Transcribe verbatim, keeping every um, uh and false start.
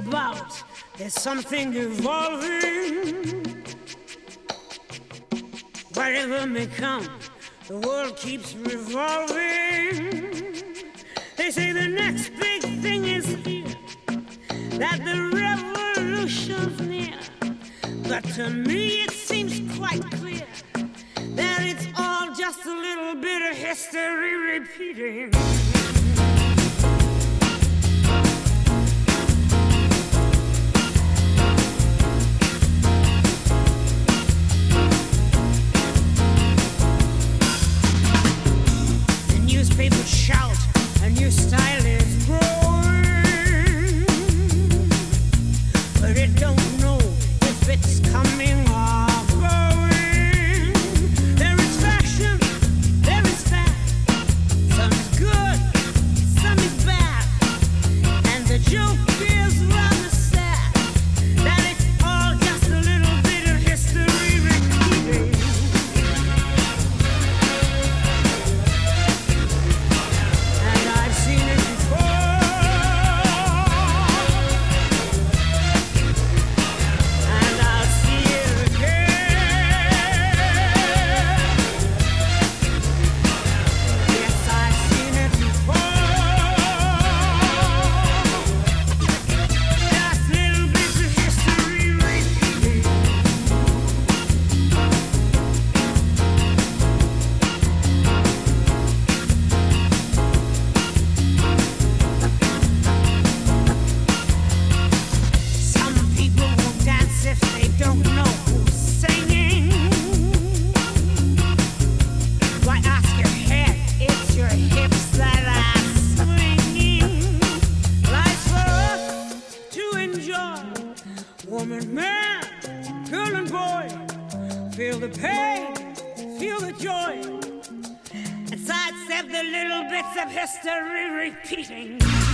about. There's something evolving. Whatever may come, the world keeps revolving. They say the next big thing is here, that the revolution's near. But to me it seems quite clear that it's all just a little bit of history repeating. The newspapers shout, a new style is growing, but it don't know if it's coming or going. There is fashion, there is fat. Some is good, some is bad. And the joke is rather sad, that it's all just a little bit of history repeating. And I've seen it before, and I'll see it again. Yes, I've seen it before. Just little bits of history repeating. Some people won't dance if they don't know who's singing. Why ask your head? It's your hips that are swinging. Life's for us to enjoy. Woman, man, girl and boy, feel the pain, feel the joy, and sidestep the little bits of history repeating.